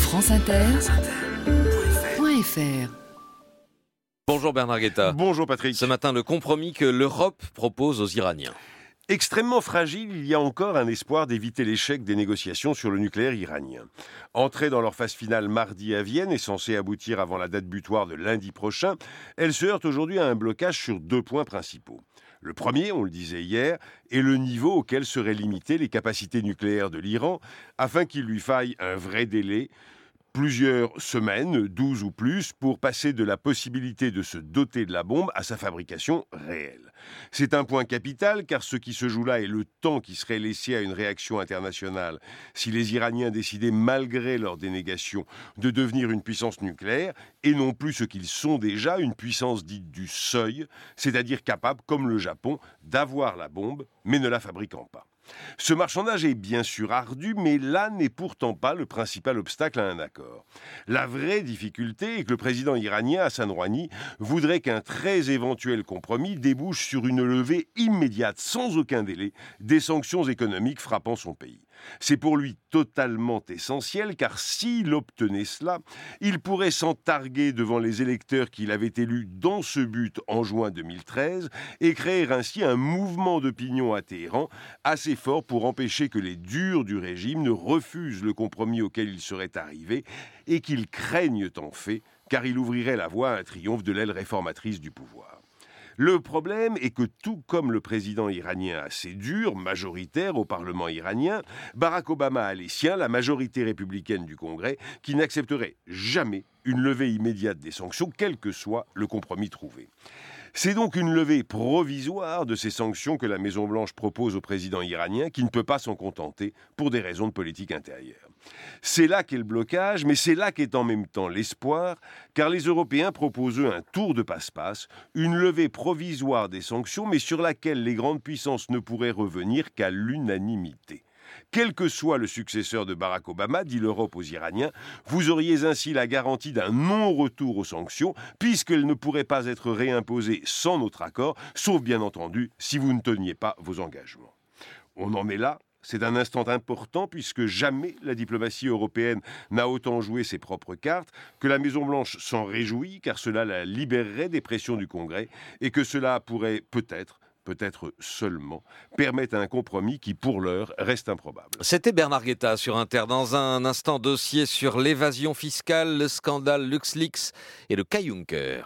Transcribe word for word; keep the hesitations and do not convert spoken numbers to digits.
France Inter, point F R. Bonjour Bernard Guetta. Bonjour Patrick. Ce matin, le compromis que l'Europe propose aux Iraniens. Extrêmement fragile, il y a encore un espoir d'éviter l'échec des négociations sur le nucléaire iranien. Entrée dans leur phase finale mardi à Vienne et censée aboutir avant la date butoir de lundi prochain, elle se heurte aujourd'hui à un blocage sur deux points principaux. Le premier, on le disait hier, est le niveau auquel seraient limitées les capacités nucléaires de l'Iran afin qu'il lui faille un vrai délai, plusieurs semaines, douze ou plus, pour passer de la possibilité de se doter de la bombe à sa fabrication réelle. C'est un point capital car ce qui se joue là est le temps qui serait laissé à une réaction internationale si les Iraniens décidaient, malgré leur dénégation, de devenir une puissance nucléaire et non plus ce qu'ils sont déjà, une puissance dite du seuil, c'est-à-dire capable, comme le Japon, d'avoir la bombe mais ne la fabriquant pas. Ce marchandage est bien sûr ardu, mais là n'est pourtant pas le principal obstacle à un accord. La vraie difficulté est que le président iranien Hassan Rouhani voudrait qu'un très éventuel compromis débouche sur une levée immédiate, sans aucun délai, des sanctions économiques frappant son pays. C'est pour lui totalement essentiel, car s'il obtenait cela, il pourrait s'en targuer devant les électeurs qu'il avait élus dans ce but en juin deux mille treize et créer ainsi un mouvement d'opinion à Téhéran assez fort pour empêcher que les durs du régime ne refusent le compromis auquel il serait arrivé et qu'ils craignent en fait, car il ouvrirait la voie à un triomphe de l'aile réformatrice du pouvoir. Le problème est que tout comme le président iranien assez dur, majoritaire au Parlement iranien, Barack Obama a les siens, la majorité républicaine du Congrès, qui n'accepterait jamais une levée immédiate des sanctions, quel que soit le compromis trouvé. C'est donc une levée provisoire de ces sanctions que la Maison-Blanche propose au président iranien, qui ne peut pas s'en contenter pour des raisons de politique intérieure. C'est là qu'est le blocage, mais c'est là qu'est en même temps l'espoir, car les Européens proposent eux un tour de passe-passe, une levée provisoire des sanctions, mais sur laquelle les grandes puissances ne pourraient revenir qu'à l'unanimité. Quel que soit le successeur de Barack Obama, dit l'Europe aux Iraniens, vous auriez ainsi la garantie d'un non-retour aux sanctions, puisqu'elles ne pourraient pas être réimposées sans notre accord, sauf bien entendu si vous ne teniez pas vos engagements. On en est là. C'est un instant important puisque jamais la diplomatie européenne n'a autant joué ses propres cartes, que la Maison-Blanche s'en réjouit car cela la libérerait des pressions du Congrès et que cela pourrait peut-être, peut-être seulement, permettre un compromis qui pour l'heure reste improbable. C'était Bernard Guetta sur Inter. Dans un instant, dossier sur l'évasion fiscale, le scandale LuxLeaks et le cas Juncker.